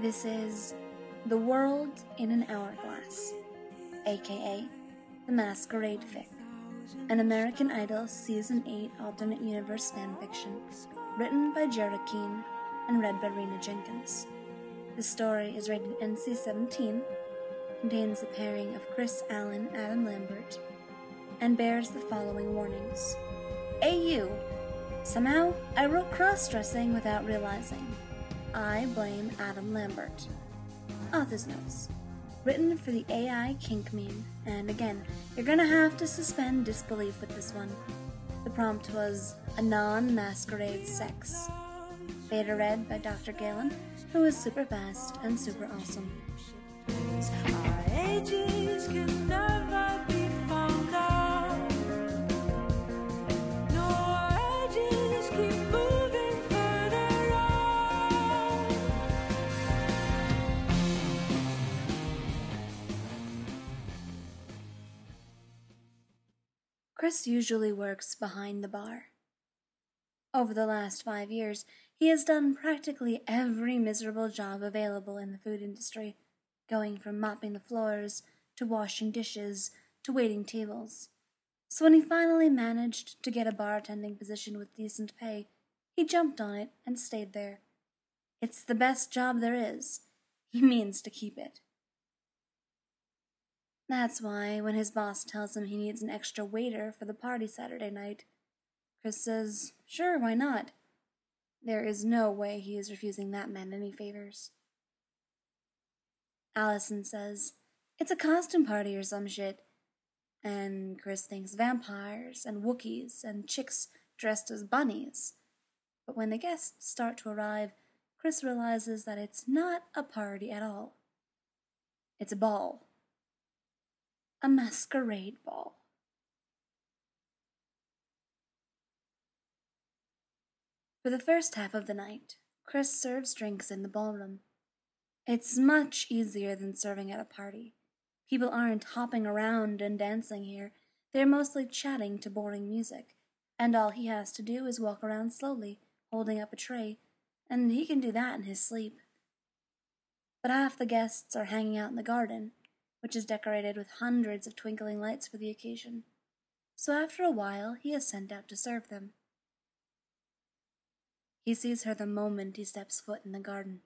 This is The World in an Hourglass, aka The Masquerade Fic, an American Idol Season 8 alternate universe fanfiction, written by Jera Keene and read by Rena Jenkins. The story is rated NC-17, contains the pairing of Chris Allen, Adam Lambert, and bears the following warnings. AU! Somehow, I wrote cross-dressing without realizing. I blame Adam Lambert. Author's notes. Written for the AI kink meme, and again, you're gonna have to suspend disbelief with this one. The prompt was a non-masquerade sex. Beta read by Dr. Galen, who is super fast and super awesome. Our ages can never be found out. No, our ages keep moving further out. Chris usually works behind the bar. Over the last 5 years, he has done practically every miserable job available in the food industry, going from mopping the floors, to washing dishes, to waiting tables. So when he finally managed to get a bartending position with decent pay, he jumped on it and stayed there. It's the best job there is. He means to keep it. That's why when his boss tells him he needs an extra waiter for the party Saturday night, Chris says, sure, why not? There is no way he is refusing that man any favors. Allison says, it's a costume party or some shit. And Chris thinks vampires and Wookiees and chicks dressed as bunnies. But when the guests start to arrive, Chris realizes that it's not a party at all. It's a ball. A masquerade ball. For the first half of the night, Chris serves drinks in the ballroom. It's much easier than serving at a party. People aren't hopping around and dancing here. They're mostly chatting to boring music, and all he has to do is walk around slowly, holding up a tray, and he can do that in his sleep. But half the guests are hanging out in the garden, which is decorated with hundreds of twinkling lights for the occasion. So after a while, he is sent out to serve them. He sees her the moment he steps foot in the garden.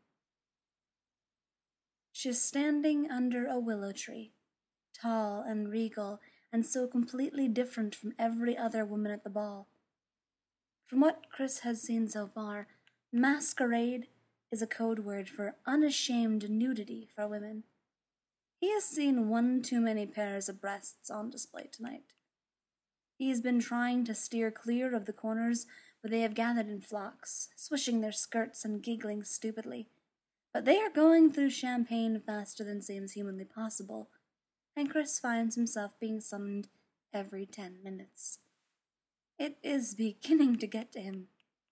She is standing under a willow tree, tall and regal, and so completely different from every other woman at the ball. From what Chris has seen so far, masquerade is a code word for unashamed nudity for women. He has seen one too many pairs of breasts on display tonight. He has been trying to steer clear of the corners where they have gathered in flocks, swishing their skirts and giggling stupidly. But they are going through champagne faster than seems humanly possible, and Chris finds himself being summoned every 10 minutes. It is beginning to get to him.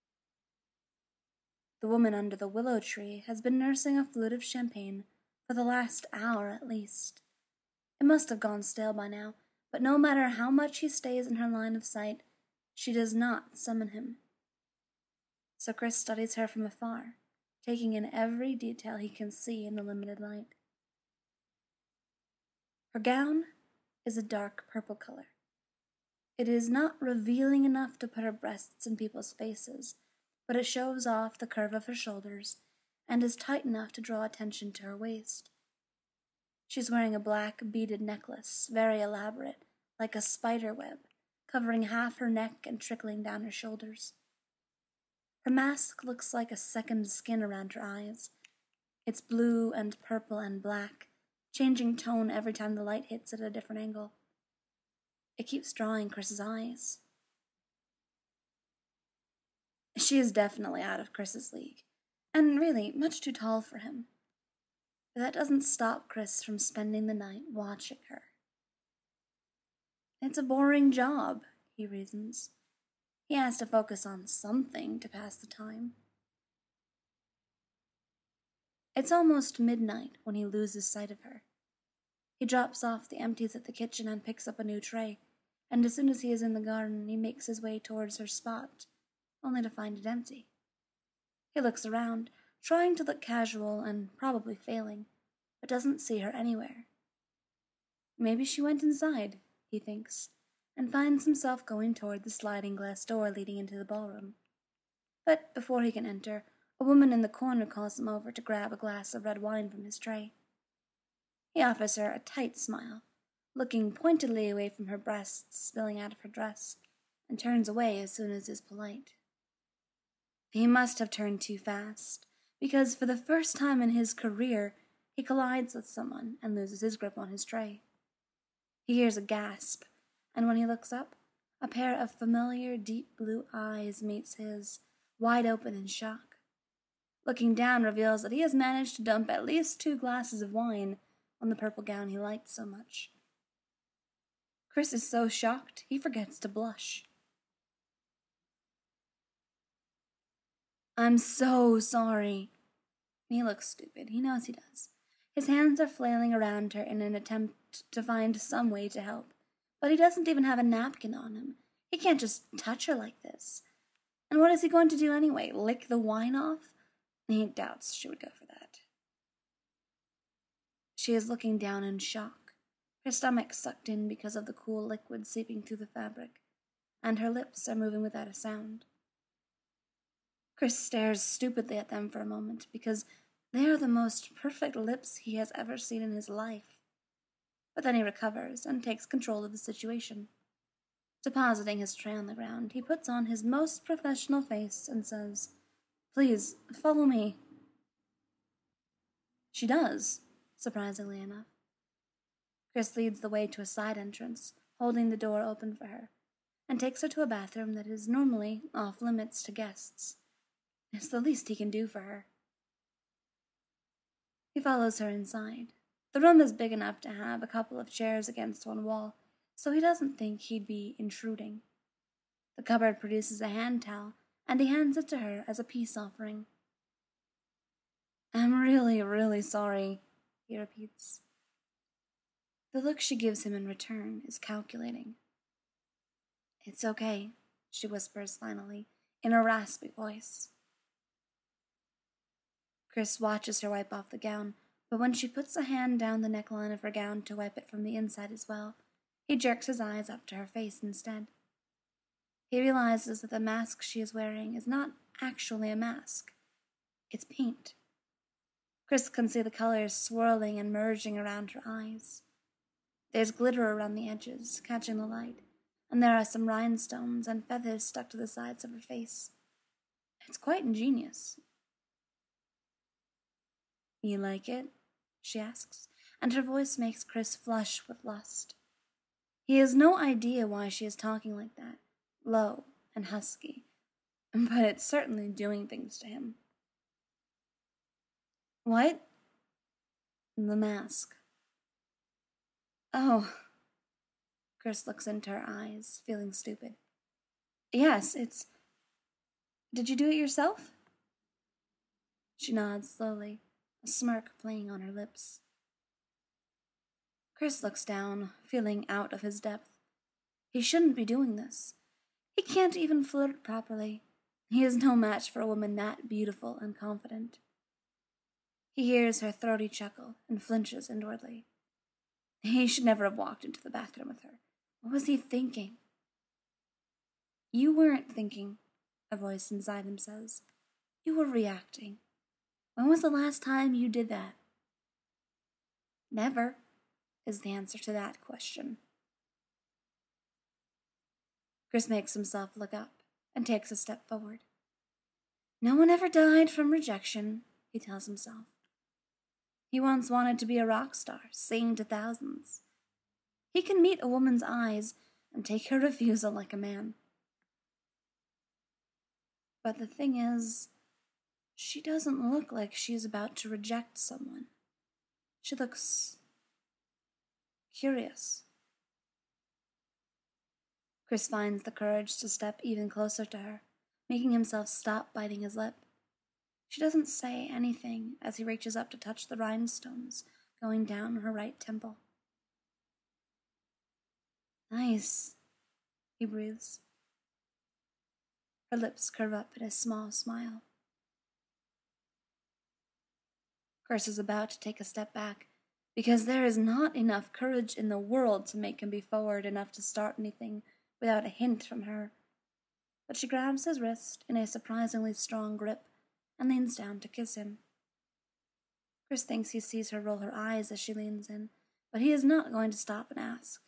The woman under the willow tree has been nursing a flute of champagne for the last hour at least. It must have gone stale by now, but no matter how much he stays in her line of sight, she does not summon him. So Chris studies her from afar, taking in every detail he can see in the limited light. Her gown is a dark purple color. It is not revealing enough to put her breasts in people's faces, but it shows off the curve of her shoulders and is tight enough to draw attention to her waist. She's wearing a black beaded necklace, very elaborate, like a spider web, covering half her neck and trickling down her shoulders. Her mask looks like a second skin around her eyes. It's blue and purple and black, changing tone every time the light hits at a different angle. It keeps drawing Chris's eyes. She is definitely out of Chris's league, and really much too tall for him. But that doesn't stop Chris from spending the night watching her. It's a boring job, he reasons. He has to focus on something to pass the time. It's almost midnight when he loses sight of her. He drops off the empties at the kitchen and picks up a new tray, and as soon as he is in the garden, he makes his way towards her spot, only to find it empty. He looks around, trying to look casual and probably failing, but doesn't see her anywhere. Maybe she went inside, he thinks, and finds himself going toward the sliding glass door leading into the ballroom. But before he can enter, a woman in the corner calls him over to grab a glass of red wine from his tray. He offers her a tight smile, looking pointedly away from her breasts spilling out of her dress, and turns away as soon as is polite. He must have turned too fast, because for the first time in his career, he collides with someone and loses his grip on his tray. He hears a gasp, and when he looks up, a pair of familiar deep blue eyes meets his, wide open in shock. Looking down reveals that he has managed to dump at least 2 glasses of wine on the purple gown he liked so much. Chris is so shocked he forgets to blush. "I'm so sorry." He looks stupid. He knows he does. His hands are flailing around her in an attempt to find some way to help, but he doesn't even have a napkin on him. He can't just touch her like this. And what is he going to do anyway? Lick the wine off? He doubts she would go for that. She is looking down in shock, her stomach sucked in because of the cool liquid seeping through the fabric, and her lips are moving without a sound. Chris stares stupidly at them for a moment because they are the most perfect lips he has ever seen in his life. But then he recovers and takes control of the situation. Depositing his tray on the ground, he puts on his most professional face and says, "Please, follow me." She does, surprisingly enough. Chris leads the way to a side entrance, holding the door open for her, and takes her to a bathroom that is normally off limits to guests. It's the least he can do for her. He follows her inside. The room is big enough to have a couple of chairs against one wall, so he doesn't think he'd be intruding. The cupboard produces a hand towel, and he hands it to her as a peace offering. "I'm really, really sorry," he repeats. The look she gives him in return is calculating. "It's okay," she whispers finally, in a raspy voice. Chris watches her wipe off the gown, but when she puts a hand down the neckline of her gown to wipe it from the inside as well, he jerks his eyes up to her face instead. He realizes that the mask she is wearing is not actually a mask. It's paint. Chris can see the colors swirling and merging around her eyes. There's glitter around the edges, catching the light, and there are some rhinestones and feathers stuck to the sides of her face. It's quite ingenious. "You like it?" she asks, and her voice makes Chris flush with lust. He has no idea why she is talking like that, low and husky, but it's certainly doing things to him. "What?" "The mask." "Oh." Chris looks into her eyes, feeling stupid. "Yes, it's... Did you do it yourself?" She nods slowly, a smirk playing on her lips. Chris looks down, feeling out of his depth. He shouldn't be doing this. He can't even flirt properly. He is no match for a woman that beautiful and confident. He hears her throaty chuckle and flinches inwardly. He should never have walked into the bathroom with her. What was he thinking? "You weren't thinking," a voice inside him says. "You were reacting. When was the last time you did that?" "Never," is the answer to that question. Chris makes himself look up and takes a step forward. No one ever died from rejection, he tells himself. He once wanted to be a rock star, sing to thousands. He can meet a woman's eyes and take her refusal like a man. But the thing is, she doesn't look like she is about to reject someone. She looks curious. Chris finds the courage to step even closer to her, making himself stop biting his lip. She doesn't say anything as he reaches up to touch the rhinestones going down her right temple. "Nice," he breathes. Her lips curve up in a small smile. Chris is about to take a step back, because there is not enough courage in the world to make him be forward enough to start anything without a hint from her. But she grabs his wrist in a surprisingly strong grip and leans down to kiss him. Chris thinks he sees her roll her eyes as she leans in, but he is not going to stop and ask.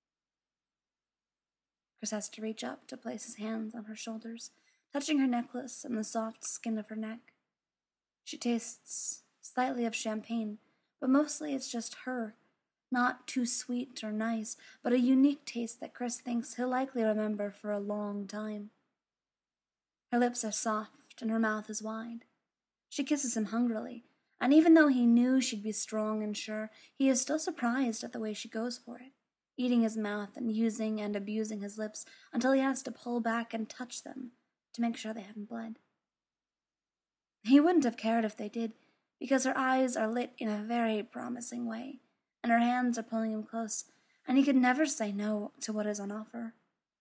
Chris has to reach up to place his hands on her shoulders, touching her necklace and the soft skin of her neck. She tastes slightly of champagne, but mostly it's just her. Not too sweet or nice, but a unique taste that Chris thinks he'll likely remember for a long time. Her lips are soft and her mouth is wide. She kisses him hungrily, and even though he knew she'd be strong and sure, he is still surprised at the way she goes for it, eating his mouth and using and abusing his lips until he has to pull back and touch them to make sure they haven't bled. He wouldn't have cared if they did, because her eyes are lit in a very promising way, and her hands are pulling him close, and he could never say no to what is on offer.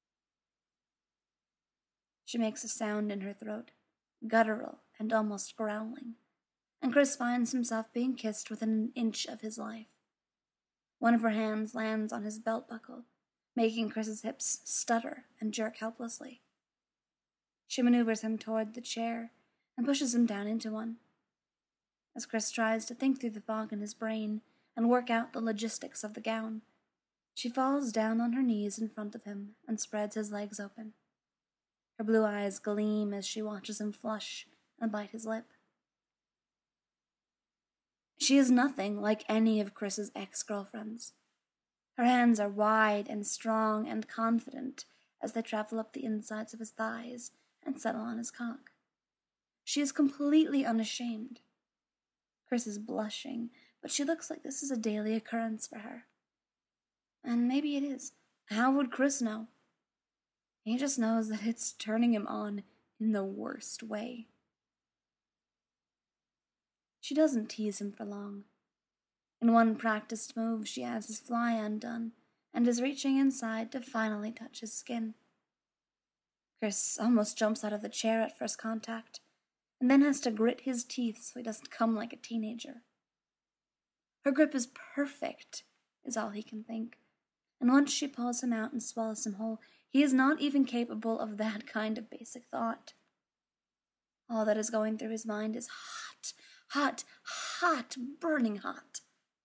She makes a sound in her throat, guttural and almost growling, and Chris finds himself being kissed within an inch of his life. One of her hands lands on his belt buckle, making Chris's hips stutter and jerk helplessly. She maneuvers him toward the chair and pushes him down into one. As Chris tries to think through the fog in his brain and work out the logistics of the gown, she falls down on her knees in front of him and spreads his legs open. Her blue eyes gleam as she watches him flush and bite his lip. She is nothing like any of Chris's ex-girlfriends. Her hands are wide and strong and confident as they travel up the insides of his thighs and settle on his cock. She is completely unashamed. Chris is blushing, but she looks like this is a daily occurrence for her. And maybe it is. How would Chris know? He just knows that it's turning him on in the worst way. She doesn't tease him for long. In one practiced move, she has his fly undone and is reaching inside to finally touch his skin. Chris almost jumps out of the chair at first contact, and then has to grit his teeth so he doesn't come like a teenager. Her grip is perfect, is all he can think, and once she pulls him out and swallows him whole, he is not even capable of that kind of basic thought. All that is going through his mind is hot, hot, hot, burning hot.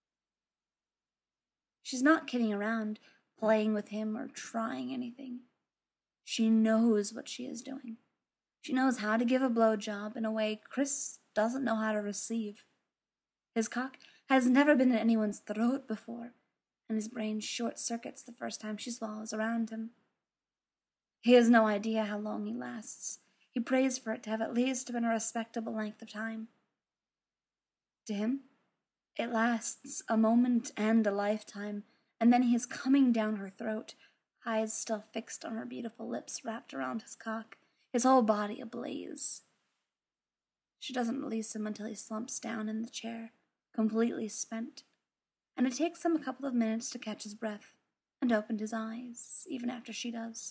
She's not kidding around, playing with him or trying anything. She knows what she is doing. She knows how to give a blowjob in a way Chris doesn't know how to receive. His cock has never been in anyone's throat before, and his brain short-circuits the first time she swallows around him. He has no idea how long he lasts. He prays for it to have at least been a respectable length of time. To him, it lasts a moment and a lifetime, and then he is coming down her throat, eyes still fixed on her beautiful lips wrapped around his cock, his whole body ablaze. She doesn't release him until he slumps down in the chair, completely spent, and it takes him a couple of minutes to catch his breath and open his eyes, even after she does.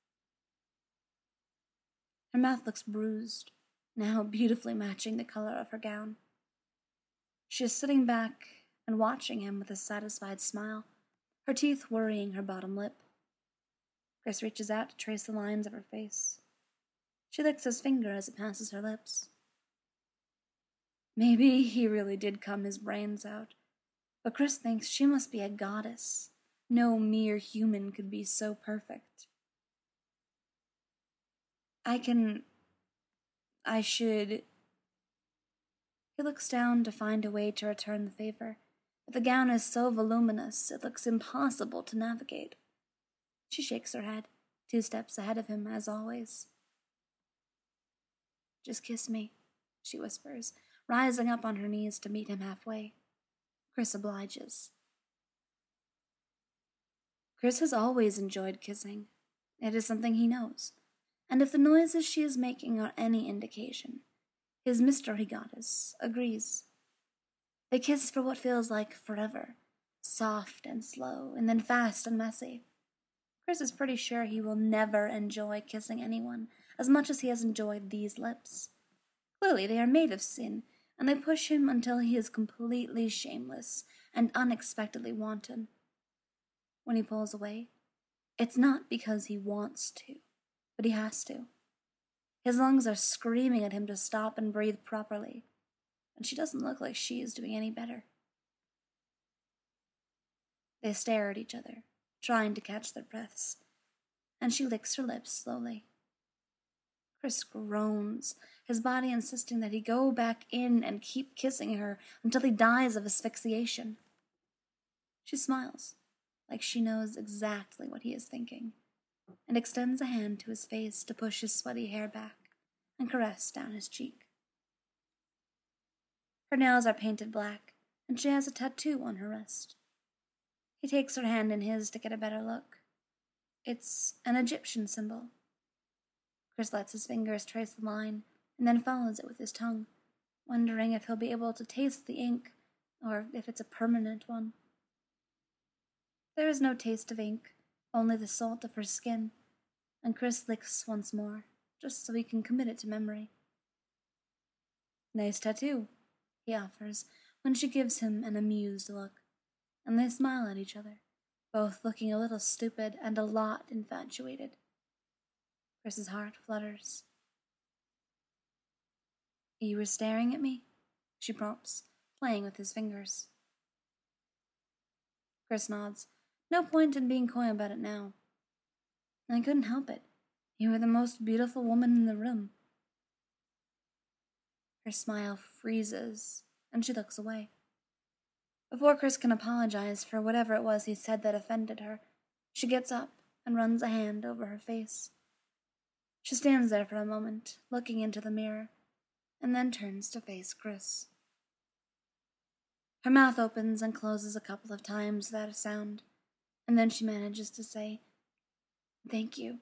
Her mouth looks bruised, now beautifully matching the color of her gown. She is sitting back and watching him with a satisfied smile, her teeth worrying her bottom lip. Chris reaches out to trace the lines of her face. She licks his finger as it passes her lips. Maybe he really did cum his brains out, but Chris thinks she must be a goddess. No mere human could be so perfect. I should... He looks down to find a way to return the favor, but the gown is so voluminous it looks impossible to navigate. She shakes her head, 2 steps ahead of him as always. "Just kiss me," she whispers, rising up on her knees to meet him halfway. Chris obliges. Chris has always enjoyed kissing. It is something he knows, and if the noises she is making are any indication, his mystery goddess agrees. They kiss for what feels like forever, soft and slow, and then fast and messy. Chris is pretty sure he will never enjoy kissing anyone as much as he has enjoyed these lips. Clearly they are made of sin, and they push him until he is completely shameless and unexpectedly wanton. When he pulls away, it's not because he wants to, but he has to. His lungs are screaming at him to stop and breathe properly, and she doesn't look like she is doing any better. They stare at each other, trying to catch their breaths, and she licks her lips slowly. Chris groans, his body insisting that he go back in and keep kissing her until he dies of asphyxiation. She smiles, like she knows exactly what he is thinking, and extends a hand to his face to push his sweaty hair back and caress down his cheek. Her nails are painted black, and she has a tattoo on her wrist. He takes her hand in his to get a better look. It's an Egyptian symbol. Chris lets his fingers trace the line and then follows it with his tongue, wondering if he'll be able to taste the ink or if it's a permanent one. There is no taste of ink, only the salt of her skin, and Chris licks once more, just so he can commit it to memory. "Nice tattoo," he offers when she gives him an amused look, and they smile at each other, both looking a little stupid and a lot infatuated. Chris's heart flutters. "You were staring at me?" she prompts, playing with his fingers. Chris nods. No point in being coy about it now. "I couldn't help it. You were the most beautiful woman in the room." Her smile freezes, and she looks away. Before Chris can apologize for whatever it was he said that offended her, she gets up and runs a hand over her face. She stands there for a moment, looking into the mirror, and then turns to face Chris. Her mouth opens and closes a couple of times without a sound, and then she manages to say, "Thank you.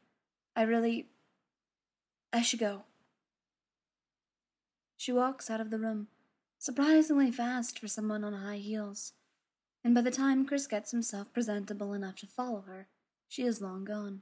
I should go." She walks out of the room, surprisingly fast for someone on high heels, and by the time Chris gets himself presentable enough to follow her, she is long gone.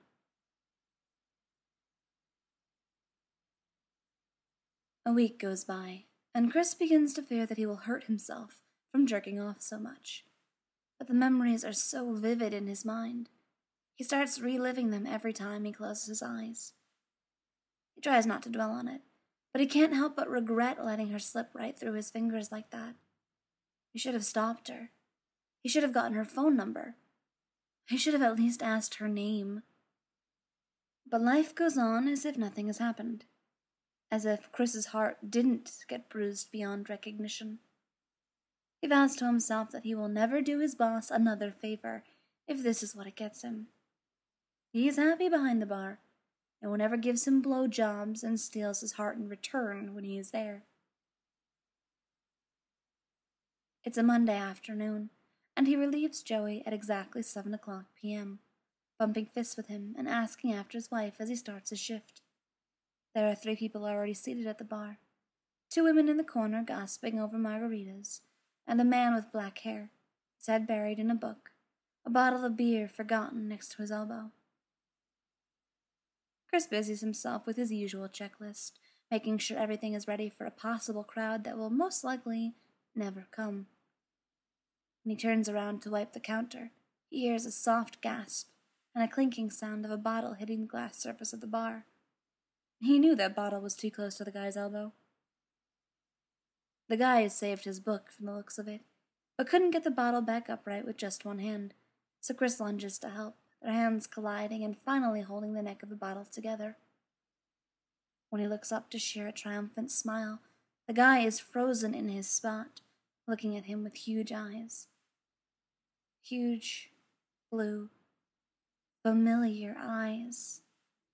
A week goes by, and Chris begins to fear that he will hurt himself from jerking off so much. But the memories are so vivid in his mind. He starts reliving them every time he closes his eyes. He tries not to dwell on it, but he can't help but regret letting her slip right through his fingers like that. He should have stopped her. He should have gotten her phone number. He should have at least asked her name. But life goes on as if nothing has happened. As if Chris's heart didn't get bruised beyond recognition. He vows to himself that he will never do his boss another favor if this is what it gets him. He is happy behind the bar. No one ever gives him blowjobs and steals his heart in return when he is there. It's a Monday afternoon, and he relieves Joey at exactly 7:00 p.m., bumping fists with him and asking after his wife as he starts his shift. There are 3 people already seated at the bar. 2 women in the corner gossiping over margaritas, and a man with black hair, his head buried in a book, a bottle of beer forgotten next to his elbow. Chris busies himself with his usual checklist, making sure everything is ready for a possible crowd that will most likely never come. When he turns around to wipe the counter, he hears a soft gasp and a clinking sound of a bottle hitting the glass surface of the bar. He knew that bottle was too close to the guy's elbow. The guy has saved his book from the looks of it, but couldn't get the bottle back upright with just one hand, so Chris lunges to help, their hands colliding and finally holding the neck of the bottle together. When he looks up to share a triumphant smile, the guy is frozen in his spot, looking at him with huge eyes. Huge, blue, familiar eyes.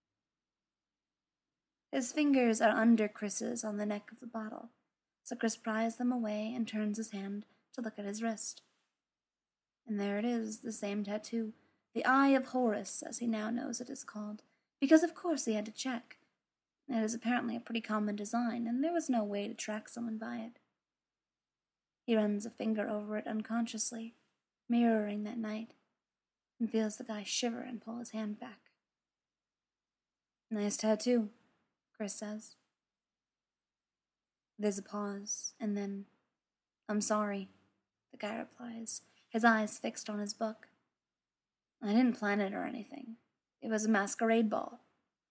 His fingers are under Chris's on the neck of the bottle, so Chris pries them away and turns his hand to look at his wrist. And there it is, the same tattoo, the Eye of Horus, as he now knows it is called, because of course he had to check. It is apparently a pretty common design, and there was no way to track someone by it. He runs a finger over it unconsciously, mirroring that night, and feels the guy shiver and pull his hand back. "Nice tattoo," Chris says. There's a pause, and then, "I'm sorry," the guy replies, his eyes fixed on his book. "I didn't plan it or anything. It was a masquerade ball."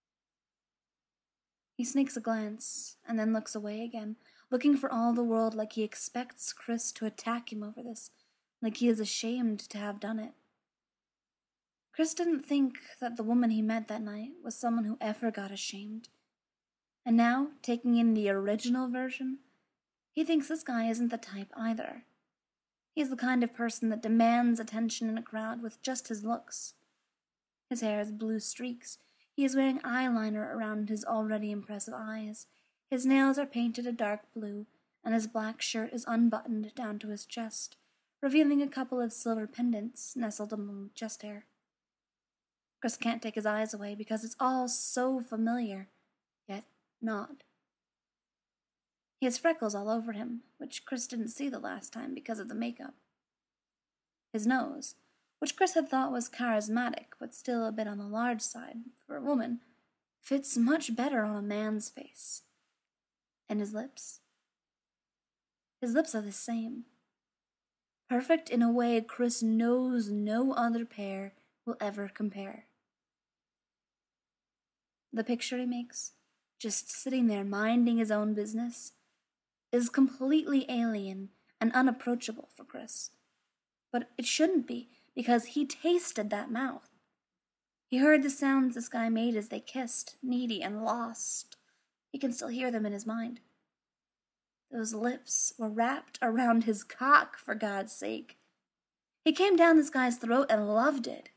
He sneaks a glance, and then looks away again, looking for all the world like he expects Chris to attack him over this, like he is ashamed to have done it. Chris didn't think that the woman he met that night was someone who ever got ashamed. And now, taking in the original version, he thinks this guy isn't the type either. He's the kind of person that demands attention in a crowd with just his looks. His hair has blue streaks. He is wearing eyeliner around his already impressive eyes. His nails are painted a dark blue, and his black shirt is unbuttoned down to his chest, revealing a couple of silver pendants nestled among the chest hair. Chris can't take his eyes away because it's all so familiar, yet not. He has freckles all over him, which Chris didn't see the last time because of the makeup. His nose, which Chris had thought was charismatic but still a bit on the large side for a woman, fits much better on a man's face. And his lips? His lips are the same. Perfect in a way Chris knows no other pair will ever compare. The picture he makes, just sitting there minding his own business, is completely alien and unapproachable for Chris. But it shouldn't be, because he tasted that mouth. He heard the sounds this guy made as they kissed, needy and lost. He can still hear them in his mind. Those lips were wrapped around his cock, for God's sake. He came down this guy's throat and loved it.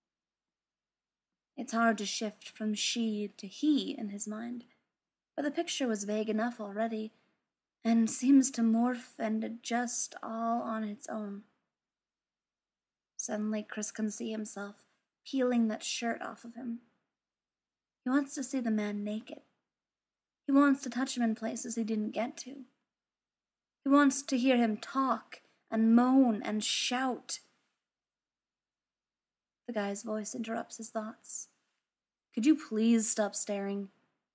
It's hard to shift from she to he in his mind, but the picture was vague enough already, and seems to morph and adjust all on its own. Suddenly, Chris can see himself peeling that shirt off of him. He wants to see the man naked. He wants to touch him in places he didn't get to. He wants to hear him talk and moan and shout. The guy's voice interrupts his thoughts. "Could you please stop staring?"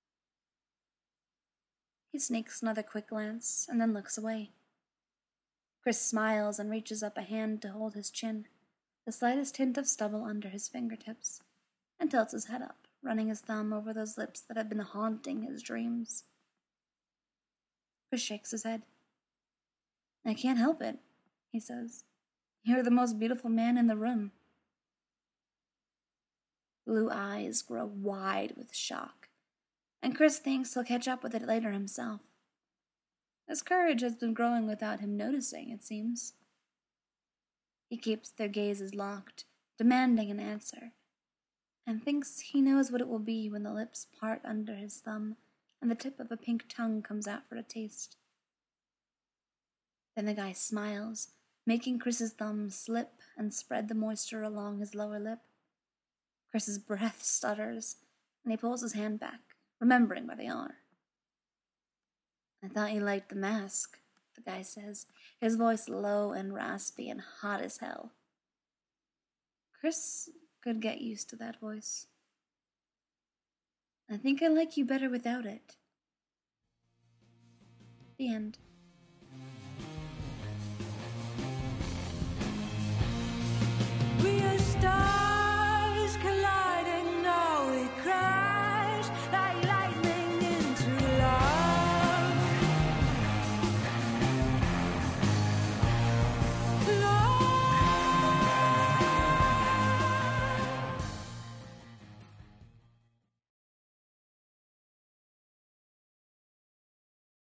He sneaks another quick glance and then looks away. Chris smiles and reaches up a hand to hold his chin, the slightest hint of stubble under his fingertips, and tilts his head up, running his thumb over those lips that have been haunting his dreams. Chris shakes his head. "I can't help it," he says. "You're the most beautiful man in the room." Blue eyes grow wide with shock, and Chris thinks he'll catch up with it later himself. His courage has been growing without him noticing, it seems. He keeps their gazes locked, demanding an answer, and thinks he knows what it will be when the lips part under his thumb and the tip of a pink tongue comes out for a taste. Then the guy smiles, making Chris's thumb slip and spread the moisture along his lower lip. Chris's breath stutters, and he pulls his hand back, remembering where they are. "I thought you liked the mask," the guy says, his voice low and raspy and hot as hell. Chris could get used to that voice. "I think I like you better without it." The end.